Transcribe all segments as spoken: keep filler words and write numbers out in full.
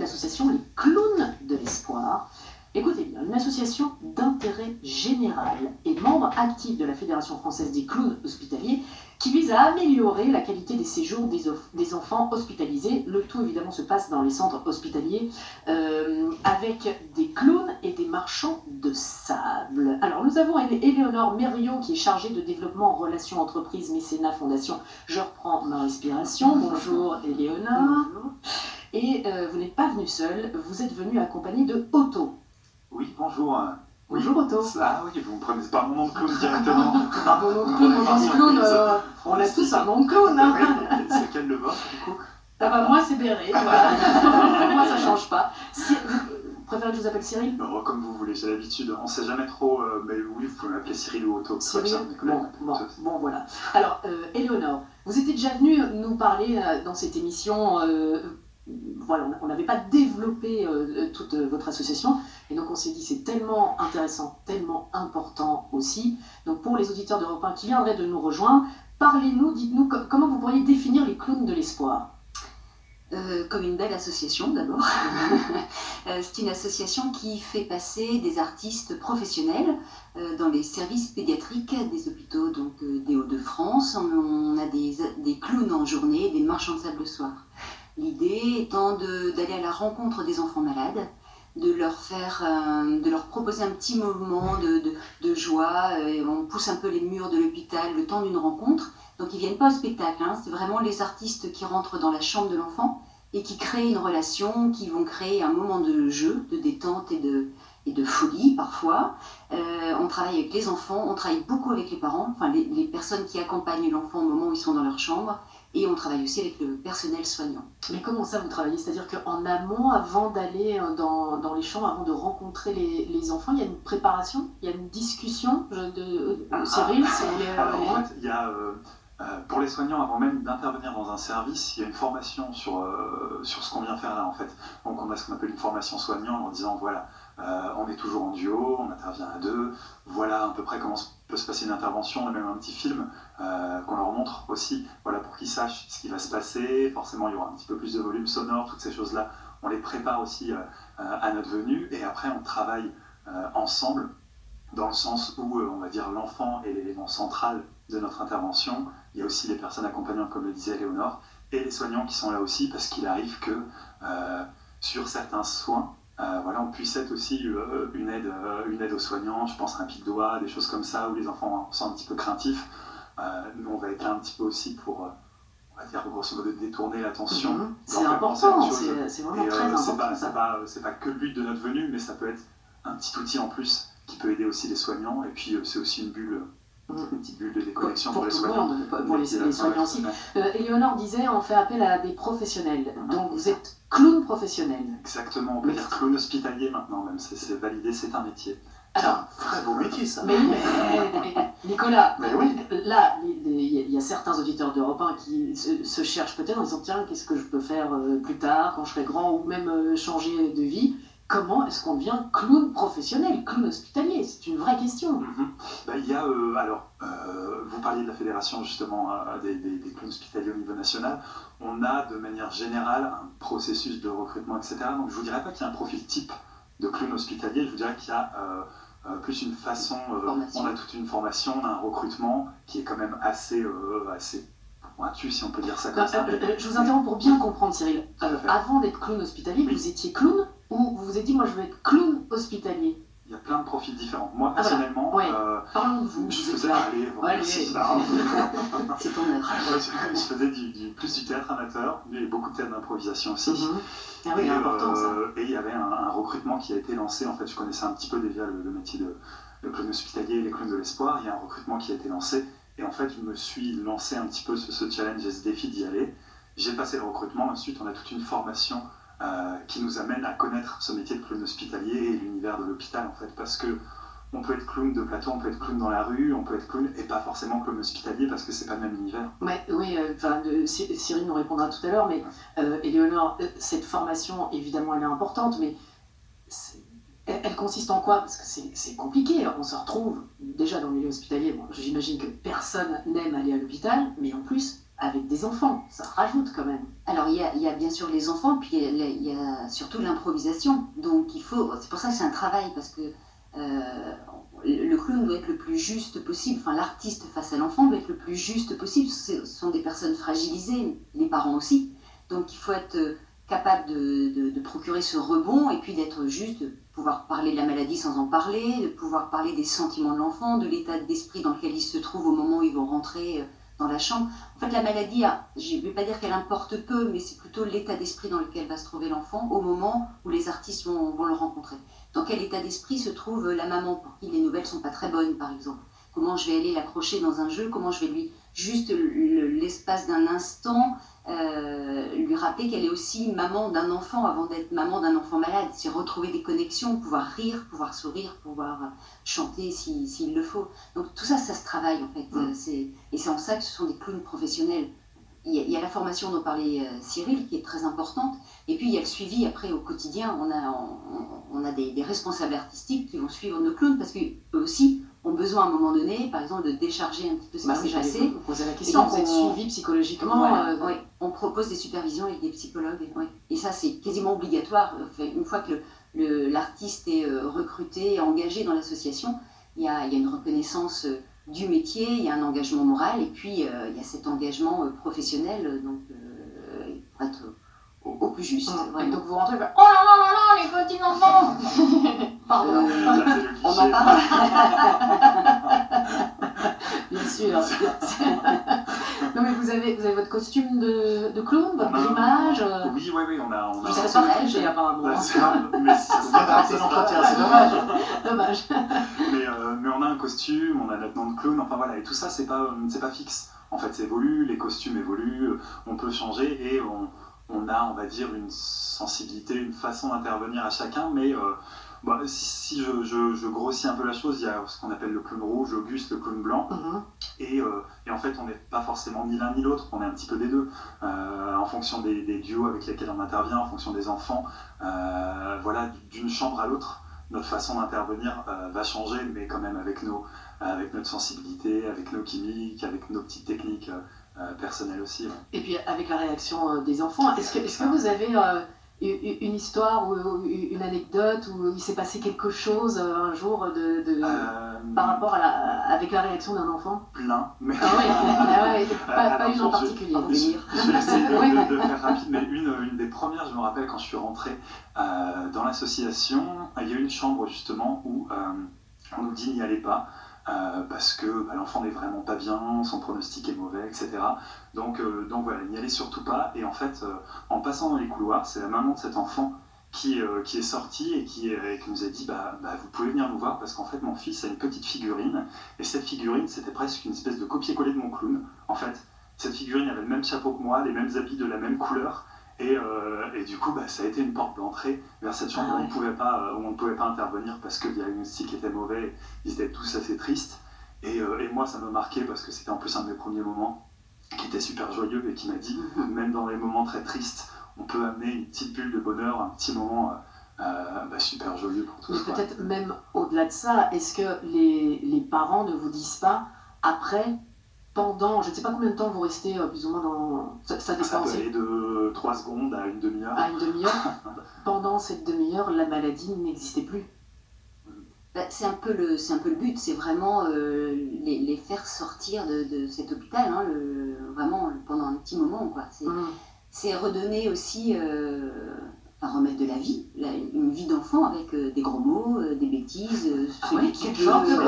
l'association Les Clowns de l'Espoir. Écoutez bien, une association d'intérêt général et membre actif de la Fédération française des clowns hospitaliers qui vise à améliorer la qualité des séjours des, des enfants hospitalisés. Le tout évidemment se passe dans les centres hospitaliers euh, avec des clowns et des marchands de sable. Alors nous avons Éléonore Mériot qui est chargée de développement en relations entreprises, mécénat, fondation. Je reprends ma respiration. Bonjour Éléonore. Bonjour. Et euh, vous n'êtes pas venue seule, vous êtes venue accompagnée de Otto. Oui, bonjour. Bonjour Otto. Ah oui, vous ne prenez pas mon nom de clown directement. Ah, mon nom de clown, mon nom de clown, euh, on a tous un nom de clown. Hein. Oui, c'est quel le vôtre du coup? Ah bah moi c'est Béré, voilà. Moi ça change pas. Si, vous préférez que je vous appelle Cyril? Non, comme vous voulez, j'ai l'habitude. On ne sait jamais trop, euh, mais oui, vous pouvez m'appeler Cyril ou Otto. Cyril, bon, bon, bon, voilà. Alors, euh, Éléonore, vous étiez déjà venue nous parler euh, dans cette émission... Euh, Voilà, on n'avait pas développé euh, toute euh, votre association, et donc on s'est dit c'est tellement intéressant, tellement important aussi. Donc pour les auditeurs d'Europe un qui viendraient de nous rejoindre, parlez-nous, dites-nous com comment vous pourriez définir les clowns de l'espoir. Euh, comme une belle association d'abord. euh, c'est une association qui fait passer des artistes professionnels euh, dans les services pédiatriques des hôpitaux donc, euh, des Hauts-de-France. On, on a des, des clowns en journée, des marchands de sable le soir. L'idée étant d'aller à la rencontre des enfants malades, de leur faire, euh, de leur proposer un petit moment de, de, de joie. Euh, on pousse un peu les murs de l'hôpital le temps d'une rencontre. Donc ils viennent pas au spectacle, hein, c'est vraiment les artistes qui rentrent dans la chambre de l'enfant et qui créent une relation, qui vont créer un moment de jeu, de détente et de, et de folie parfois. Euh, on travaille avec les enfants, on travaille beaucoup avec les parents, enfin les, les personnes qui accompagnent l'enfant au moment où ils sont dans leur chambre. Et on travaille aussi avec le personnel soignant. Mais comment ça vous travaillez? C'est-à-dire qu'en amont, avant d'aller dans, dans les chambres, avant de rencontrer les, les enfants, il y a une préparation, il y a une discussion de, de, de Cyril ah, si vous voulez, alors, euh, en fait, il y a, euh, euh, pour les soignants, avant même d'intervenir dans un service, il y a une formation sur, euh, sur ce qu'on vient faire là en fait. Donc on a ce qu'on appelle une formation soignant en disant voilà, euh, on est toujours en duo, on intervient à deux, voilà à peu près comment peut se passer une intervention, on a même un petit film euh, qu'on leur montre aussi, voilà, pour qu'ils sachent ce qui va se passer. Forcément il y aura un petit peu plus de volume sonore, toutes ces choses-là, on les prépare aussi euh, à notre venue et après on travaille euh, ensemble dans le sens où euh, on va dire l'enfant est l'élément central de notre intervention. Il y a aussi les personnes accompagnantes comme le disait Éléonore et les soignants qui sont là aussi parce qu'il arrive que euh, sur certains soins Euh, voilà, on puisse être aussi euh, une, aide, euh, une aide aux soignants, je pense à un pic doigt, des choses comme ça, où les enfants sont un petit peu craintifs. Euh, nous, on va être là un petit peu aussi pour, euh, on va dire, grosso modo, détourner l'attention. Mmh, c'est important, c'est vraiment et, très euh, important. C'est pas, c'est pas, c'est pas que le but de notre venue, mais ça peut être un petit outil en plus qui peut aider aussi les soignants, et puis euh, c'est aussi une bulle. Une petite bulle de déconnexion pour, pour, pour les soignants. Monde, pour, pour les, les soignants aussi. Euh, Éléonore disait, on fait appel à des professionnels. Mm-hmm. Donc vous êtes clown professionnel. Exactement, on peut dire clown hospitalier maintenant même, c'est validé, c'est un métier. Alors, très beau métier ça. Mais, mais Nicolas, mais oui. Là, il y a certains auditeurs d'Europe un qui se, se cherchent peut-être en disant, tiens, qu'est-ce que je peux faire euh, plus tard, quand je serai grand, ou même euh, changer de vie. Comment est-ce qu'on devient clown professionnel, clown hospitalier? C'est une vraie question. Mm-hmm. Ben, il y a, euh, alors, euh, vous parliez de la fédération justement euh, des, des, des clowns hospitaliers au niveau national. On a de manière générale un processus de recrutement, et cetera. Donc je ne vous dirais pas qu'il y a un profil type de clown hospitalier, je vous dirais qu'il y a euh, euh, plus une façon, euh, on a toute une formation, on a un recrutement qui est quand même assez, euh, assez pointu, si on peut dire ça comme non, ça. Euh, euh, je vous interromps pour bien comprendre, Cyril. Euh, avant d'être clown hospitalier, oui. Vous étiez clown ou vous vous êtes dit, moi je veux être clown hospitalier? Il y a plein de profils différents. Moi, personnellement, ah, voilà. ouais. euh, Parlons de vous. je faisais, allez, bon, ouais, c'est ton œuvre. Je faisais du, du, plus du théâtre amateur, mais beaucoup de théâtre d'improvisation aussi. Mm-hmm. Ah oui, et, important, euh, ça. Et il y avait un, un recrutement qui a été lancé. En fait, je connaissais un petit peu déjà le, le métier de le clown hospitalier et les clowns de l'espoir. Il y a un recrutement qui a été lancé. Et en fait, je me suis lancé un petit peu ce, ce challenge et ce défi d'y aller. J'ai passé le recrutement. Ensuite, on a toute une formation Euh, qui nous amène à connaître ce métier de clown hospitalier et l'univers de l'hôpital en fait, parce que on peut être clown de plateau, on peut être clown dans la rue, on peut être clown et pas forcément clown hospitalier parce que c'est pas le même univers. Ouais, oui, enfin, euh, Cyril nous répondra tout à l'heure, mais euh, Éléonore, cette formation évidemment elle est importante, mais est, elle, elle consiste en quoi? Parce que c'est compliqué, on se retrouve déjà dans le milieu hospitalier, bon, j'imagine que personne n'aime aller à l'hôpital, mais en plus avec des enfants, ça rajoute quand même. Alors il y a, il y a bien sûr les enfants, puis il y a, il y a surtout l'improvisation. Donc il faut, c'est pour ça que c'est un travail, parce que euh, le clown doit être le plus juste possible, enfin l'artiste face à l'enfant doit être le plus juste possible. Ce sont des personnes fragilisées, les parents aussi. Donc il faut être capable de, de, de procurer ce rebond et puis d'être juste, de pouvoir parler de la maladie sans en parler, de pouvoir parler des sentiments de l'enfant, de l'état d'esprit dans lequel il se trouve au moment où ils vont rentrer dans la chambre. En fait, la maladie, je ne vais pas dire qu'elle importe peu, mais c'est plutôt l'état d'esprit dans lequel va se trouver l'enfant au moment où les artistes vont, vont le rencontrer. Dans quel état d'esprit se trouve la maman pour qui les nouvelles ne sont pas très bonnes, par exemple? Comment je vais aller l'accrocher dans un jeu? Comment je vais lui, juste l'espace d'un instant, euh, lui rappeler qu'elle est aussi maman d'un enfant avant d'être maman d'un enfant malade? C'est retrouver des connexions, pouvoir rire, pouvoir sourire, pouvoir chanter s'il si, si le faut. Donc tout ça, ça se travaille en fait. Mmh. C'est, et c'est en ça que ce sont des clowns professionnels. Il y a, il y a la formation dont parlait euh, Cyril qui est très importante. Et puis il y a le suivi après au quotidien. On a, on, on a des, des responsables artistiques qui vont suivre nos clowns parce qu'eux aussi ont besoin à un moment donné, par exemple, de décharger un petit peu ce bah qui oui, s'est passé. Vous poser la question, vous êtes suivi psychologiquement. Voilà, euh... oui. On propose des supervisions avec des psychologues. Oui. Et ça, c'est quasiment obligatoire. Une fois que le, le, l'artiste est recruté et engagé dans l'association, il y a, il y a une reconnaissance du métier, il y a un engagement moral et puis euh, il y a cet engagement professionnel donc, euh, pour être au, au plus juste. Mmh. Et donc vous rentrez et vous faites « Oh là là là là, les petits enfants !» Pardon. Euh, on m'a pas. Bien sûr. Non mais vous avez, vous avez votre costume de, de clown, votre grimage. Euh... Oui, oui, oui, on a. On a je ne sais pas j'ai apparemment. Bah, c'est, mais c'est, c'est, c'est, c'est dommage. Dommage. Mais, euh, mais on a un costume, on a notre nom de clown, enfin voilà, et tout ça c'est pas, c'est pas fixe. En fait, ça évolue, les costumes évoluent, on peut changer et on, on a, on va dire, une sensibilité, une façon d'intervenir à chacun, mais. Euh, Bah, si je, je, je grossis un peu la chose, il y a ce qu'on appelle le clown rouge, Auguste, le clown blanc, mm-hmm. et, euh, et en fait on n'est pas forcément ni l'un ni l'autre, on est un petit peu des deux, euh, en fonction des, des duos avec lesquels on intervient, en fonction des enfants, euh, voilà, d'une chambre à l'autre, notre façon d'intervenir euh, va changer, mais quand même avec, nos, avec notre sensibilité, avec nos chimiques, avec nos petites techniques euh, personnelles aussi. Ouais. Et puis avec la réaction des enfants, est-ce que, est-ce que vous avez... Euh... une histoire ou une anecdote où il s'est passé quelque chose un jour de, de, euh, par rapport à la, avec la réaction d'un enfant? Plein, mais ah ouais, ah ouais, pas, pas une en particulier. Je, je, je vais essayer de, de, de faire rapide, mais une, une des premières, je me rappelle quand je suis rentré euh, dans l'association, il y a eu une chambre justement où euh, on nous dit n'y allez pas. Euh, parce que bah, l'enfant n'est vraiment pas bien, son pronostic est mauvais, et cetera. Donc, euh, donc voilà, n'y allez surtout pas. Et en fait, euh, en passant dans les couloirs, c'est la maman de cet enfant qui, euh, qui est sortie et qui, euh, qui nous a dit bah, bah, vous pouvez venir nous voir parce qu'en fait, mon fils a une petite figurine. Et cette figurine, c'était presque une espèce de copier-coller de mon clown. En fait, cette figurine avait le même chapeau que moi, les mêmes habits de la même couleur. Et, euh, et du coup, bah, ça a été une porte d'entrée vers cette chambre ah ouais. où, on pouvait pas, où on ne pouvait pas intervenir parce que le diagnostic était mauvais, ils étaient tous assez tristes. Et, euh, et moi, ça m'a marqué parce que c'était en plus un de mes premiers moments qui était super joyeux et qui m'a dit, mm-hmm. même dans les moments très tristes, on peut amener une petite bulle de bonheur, un petit moment euh, bah, super joyeux pour tous. Mais peut-être même au-delà de ça, est-ce que les, les parents ne vous disent pas après pendant, je ne sais pas combien de temps vous restez euh, plus ou moins dans... Ça, ça dépend. Ça peut aller de trois secondes à une demi-heure. À une demi-heure. Pendant cette demi-heure, la maladie n'existait plus. Bah, c'est, un peu le, c'est un peu le but, c'est vraiment euh, les, les faire sortir de, de cet hôpital, hein, le, vraiment pendant un petit moment. Quoi. C'est, mmh. c'est redonner aussi, euh, enfin, remettre de la vie, la, une vie d'enfant avec euh, des gros mots, euh, des bêtises. Euh, ah oui, qui quel genre de... euh, Non,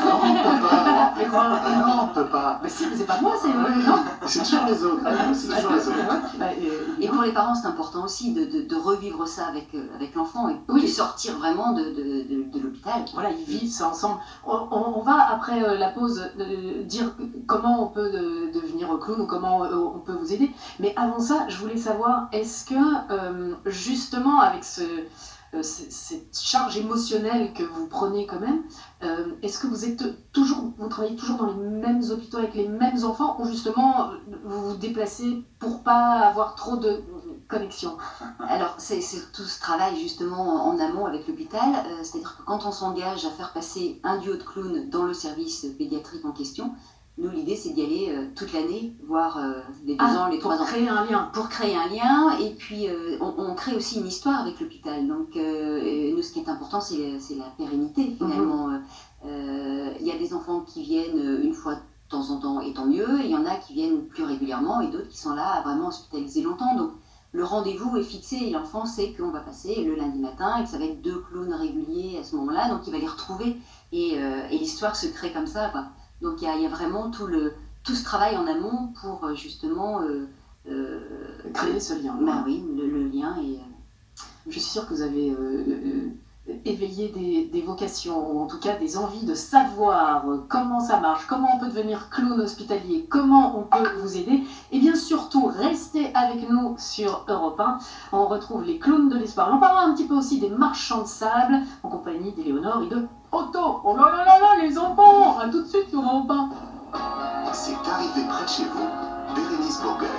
on ne peut pas. Mais si, mais c'est pas moi, c'est ouais, non. C'est toujours les autres. C'est toujours les autres. Bah, euh, et pour les parents, c'est important aussi de, de, de revivre ça avec, euh, avec l'enfant et oui. de sortir vraiment de, de, de, de l'hôpital. Voilà, ils vivent ça ensemble. On, on, on va, après euh, la pause, euh, dire comment on peut de, devenir clown ou comment euh, on peut vous aider. Mais avant ça, je voulais savoir, est-ce que, euh, justement, avec ce... Euh, cette charge émotionnelle que vous prenez quand même, euh, est-ce que vous êtes toujours, vous travaillez toujours dans les mêmes hôpitaux avec les mêmes enfants ou justement vous vous déplacez pour pas avoir trop de connexion? Alors c'est, c'est tout ce travail justement en amont avec l'hôpital, euh, c'est-à-dire que quand on s'engage à faire passer un duo de clowns dans le service pédiatrique en question, Nous, l'idée, c'est d'y aller euh, toute l'année, voire euh, les deux ah, ans, les trois ans. Pour créer un lien. Pour créer un lien, et puis euh, on, on crée aussi une histoire avec l'hôpital. Donc, euh, nous, ce qui est important, c'est la, c'est la pérennité, finalement. Il mm-hmm. euh, y a des enfants qui viennent une fois de temps en temps, et tant mieux. Il y en a qui viennent plus régulièrement, et d'autres qui sont là, vraiment hospitalisés longtemps. Donc, le rendez-vous est fixé, et l'enfant sait qu'on va passer le lundi matin, et que ça va être deux clowns réguliers à ce moment-là, donc il va les retrouver. Et, euh, et l'histoire se crée comme ça, quoi. Donc il y, y a vraiment tout, le, tout ce travail en amont pour justement euh, euh, créer ce lien. Bah oui, le, le lien. Et, euh... je suis sûre que vous avez euh, euh, éveillé des, des vocations, ou en tout cas des envies de savoir comment ça marche, comment on peut devenir clown hospitalier, comment on peut vous aider. Et bien surtout, restez avec nous sur Europe un. On retrouve les clowns de l'espoir. On parlera un petit peu aussi des marchands de sable en compagnie d'Éléonore et de Otto. Oh là là là là, les enfants! À tout de suite sur Europe un. C'est arrivé près de chez vous, Bérénice Bourgueil.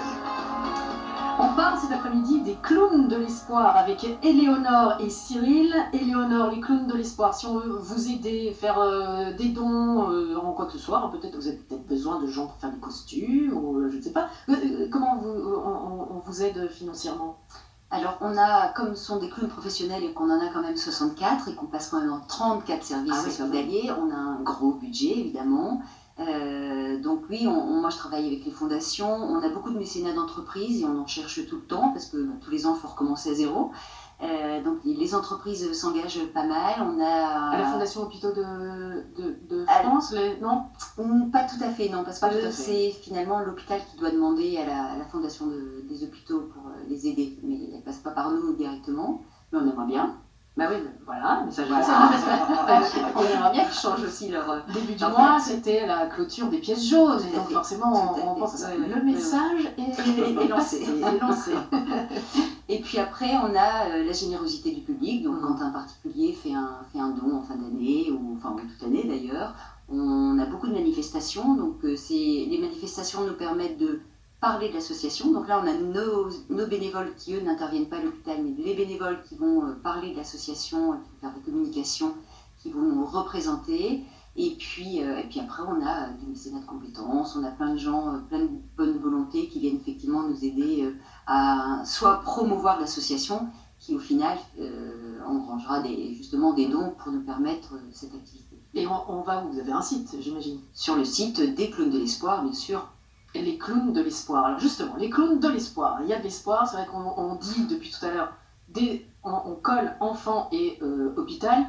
On parle cet après-midi des clowns de l'espoir avec Éléonore et Cyril. Éléonore, les clowns de l'espoir, si on veut vous aider, faire euh, des dons euh, en quoi que ce soit, hein, peut-être vous avez peut-être besoin de gens pour faire des costumes, ou euh, je ne sais pas. Euh, comment vous, on, on vous aide financièrement? Alors, on a, comme ce sont des clowns professionnels et qu'on en a quand même soixante-quatre et qu'on passe quand même dans trente-quatre services ah, oui, hospitaliers, on a un gros budget, évidemment. Euh, donc oui, on, on, moi je travaille avec les fondations, on a beaucoup de mécénats d'entreprises et on en cherche tout le temps parce que bah, tous les ans il faut recommencer à zéro. Euh, donc les entreprises s'engagent pas mal. On a à la Fondation Hôpitaux de, de, de France, les... non Pas tout à fait, non, parce que euh, c'est finalement l'hôpital qui doit demander à la, à la Fondation de, des hôpitaux pour les aider, mais elle passe pas par nous directement, mais on aimerait bien. Bah oui, voilà, mais ça voilà. On aimerait bien qu'ils changent aussi leur début du mois, c'était la clôture des pièces jaunes, et donc forcément on, on pense que le message est, est, est lancé. Est lancé. Et puis après, on a euh, la générosité du public. Donc, mmh. quand un particulier fait un, fait un don en fin d'année, ou enfin toute l'année d'ailleurs, on a beaucoup de manifestations. Donc, euh, c'est, les manifestations nous permettent de parler de l'association. Donc là, on a nos, nos bénévoles qui, eux, n'interviennent pas à l'hôpital, mais les bénévoles qui vont euh, parler de l'association, qui vont faire des communications, qui vont nous représenter. Et puis, euh, et puis après, on a euh, du mécénat de compétences, on a plein de gens, euh, plein de bonnes volontés qui viennent effectivement nous aider euh, à soit promouvoir l'association, qui au final euh, engrangera des, justement des dons pour nous permettre euh, cette activité. Et on, on va où? Vous avez un site, j'imagine? Sur le site des Clowns de l'Espoir, bien sûr. Et les clowns de l'espoir. Alors justement, les clowns de l'espoir. Il y a de l'espoir, c'est vrai qu'on on dit depuis tout à l'heure, des, on, on colle enfant et euh, hôpital.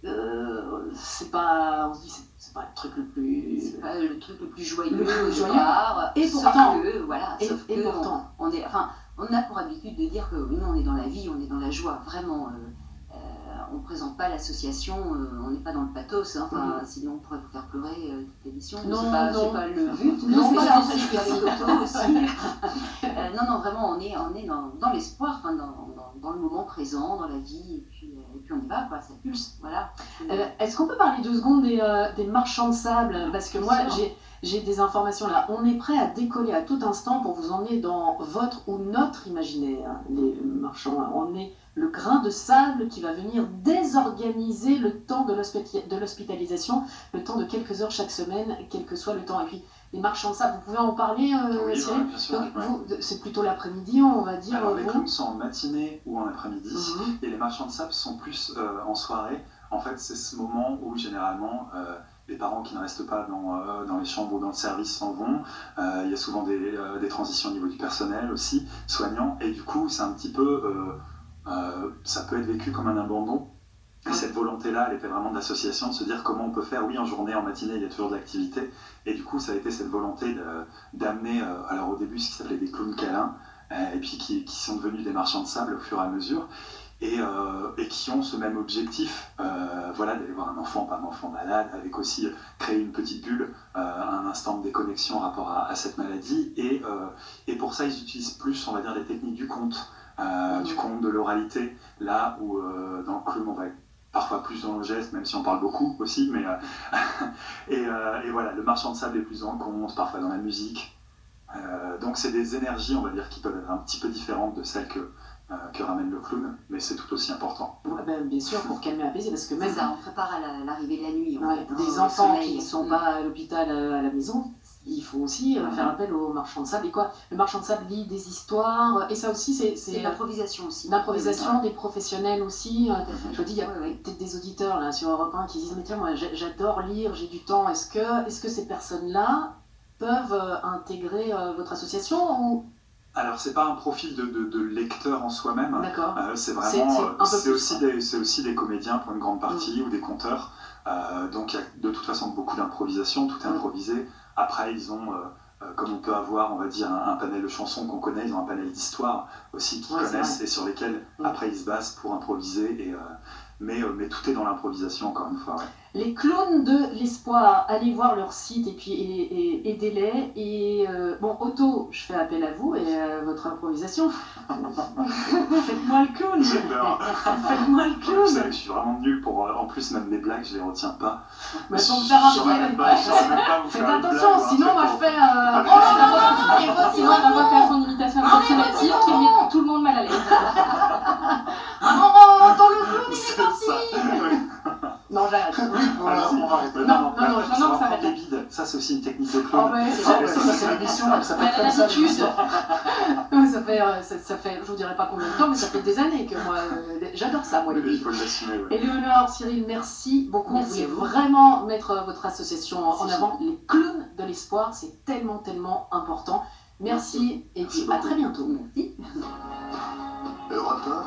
Euh, c'est pas, on se dit c'est, c'est pas le truc le plus, c'est pas le truc le plus joyeux, le plus joyeux. Part, et pourtant, que, voilà, et, sauf et que pourtant, on, on est, enfin, on a pour habitude de dire que nous on est dans la vie, on est dans la joie, vraiment. Euh, euh, on présente pas l'association, euh, on n'est pas dans le pathos, hein, enfin, mm-hmm. sinon on pourrait vous faire pleurer euh, toute l'émission. Non, c'est pas, non, c'est pas le but. Non, non, c'est pas gentil, aussi. euh, non, non, vraiment, on est, on est dans, dans l'espoir, enfin, dans, dans, dans le moment présent, dans la vie, et puis, euh, et puis on y va, quoi, ça pulse, voilà. Euh, est-ce qu'on peut parler deux secondes des, euh, des marchands de sable? Parce que moi, j'ai, j'ai des informations là. On est prêt à décoller à tout instant pour vous emmener dans votre ou notre imaginaire, les marchands. On est le grain de sable qui va venir désorganiser le temps de, l'hospitali- de l'hospitalisation, le temps de quelques heures chaque semaine, quel que soit le temps. Et puis, les marchands de sable, vous pouvez en parler, euh, oui, Cyril? ouais, bien sûr, Donc, ouais. vous, c'est plutôt l'après-midi, on va dire. Alors, vous. les clowns sont en matinée ou en après-midi, mm-hmm. et les marchands de sable sont plus euh, en soirée. En fait, c'est ce moment où, généralement, euh, les parents qui ne restent pas dans, euh, dans les chambres ou dans le service s'en vont. Euh, il y a souvent des, euh, des transitions au niveau du personnel aussi, soignant, et du coup, c'est un petit peu... Euh, Euh, ça peut être vécu comme un abandon. Et cette volonté-là, elle était vraiment de l'association, de se dire comment on peut faire, oui, en journée, en matinée, il y a toujours de l'activité. Et du coup, ça a été cette volonté de, d'amener, euh, alors au début, ce qui s'appelait des clowns câlins, euh, et puis qui, qui sont devenus des marchands de sable au fur et à mesure, et, euh, et qui ont ce même objectif, euh, voilà, d'aller voir un enfant, pas un enfant malade, avec aussi créer une petite bulle, euh, un instant de déconnexion par rapport à, à cette maladie. Et, euh, et pour ça, ils utilisent plus, on va dire, les techniques du conte. Euh, mmh. du conte, de l'oralité, là où euh, dans le clown on va être parfois plus dans le geste, même si on parle beaucoup aussi, mais euh, et, euh, et voilà, le marchand de sable est plus dans le conte, parfois dans la musique. Euh, donc c'est des énergies, on va dire, qui peuvent être un petit peu différentes de celles que, euh, que ramène le clown, mais c'est tout aussi important. Ouais, ben, bien sûr, pour calmer, apaiser, parce que même ça, on prépare à la, l'arrivée de la nuit. En ouais, fait, des hein, enfants soleil, qui ne sont mmh. pas à l'hôpital, à la maison, il faut aussi euh, faire appel au marchand de sable. Et quoi, le marchand de sable lit des histoires, et ça aussi, c'est... C'est l'improvisation aussi. L'improvisation, des professionnels aussi. à fait. Je vous dis, il y a Ouais, ouais. peut-être des auditeurs là, sur Europe un qui disent « Mais tiens, moi j'a- j'adore lire, j'ai du temps. Est-ce que, est-ce que ces personnes-là peuvent euh, intégrer euh, votre association ou... Alors, c'est pas un profil de, de, de lecteur en soi-même. D'accord. Euh, c'est C'est- vraiment, c'est un peu euh, c'est plus, aussi quoi. des, c'est aussi des comédiens pour une grande partie ou des conteurs. Euh, donc, il y a de toute façon beaucoup d'improvisation, tout est Mm. improvisé. Après, ils ont, euh, euh, comme on peut avoir, on va dire, un, un panel de chansons qu'on connaît, ils ont un panel d'histoires aussi qu'ils Ouais, c'est connaissent vrai. et sur lesquels Mm. après ils se basent pour improviser. Et, euh, mais, euh, mais tout est dans l'improvisation, encore une fois. Ouais. Les clowns de l'espoir, allez voir leur site et puis et- et- aidez-les. Et euh, bon, Otto, je fais appel à vous et à votre improvisation. Faites-moi le clown. J'adore. Faites-moi le Vous clown. savez que je suis vraiment nul pour. euh, En plus, même les blagues, je les retiens pas. Mais pour me faire un Je saurais même pas, je saurais même pas vous Faites faire une attention, blague ou un sinon truc moi pour- je fais. Euh... Allez, Oh vas-y. là là, et moi, sinon elle va faire son imitation approximative qui met tout le monde mal à l'aise. Ah non, oh, attends, le clown il est C'est parti. ça. Oui. Non, j'arrête. Oui, bon, Alors, on va arrêter. Non, là, non, là, non, ça non, non, va ça prendre va des bides. Ça, c'est aussi une technique de Oh, clown. ouais, C'est c'est vrai, ça, c'est l'émission, là, ça Mais s'appelle elle a comme ça. l'habitude. l'émission. Ouais, ça fait, euh, ça, ça fait, je vous dirai pas combien de temps, mais ça fait des années que moi, euh, j'adore ça, moi, les Oui, il bides. faut l'assumer. Ouais. Éléonore, Cyril, merci beaucoup. Merci Vous voulez à vous. vraiment mettre euh, votre association en C'est avant. Les clowns de l'espoir, c'est tellement, tellement important. Merci, et Merci puis à beaucoup. très bientôt. Merci. Europe un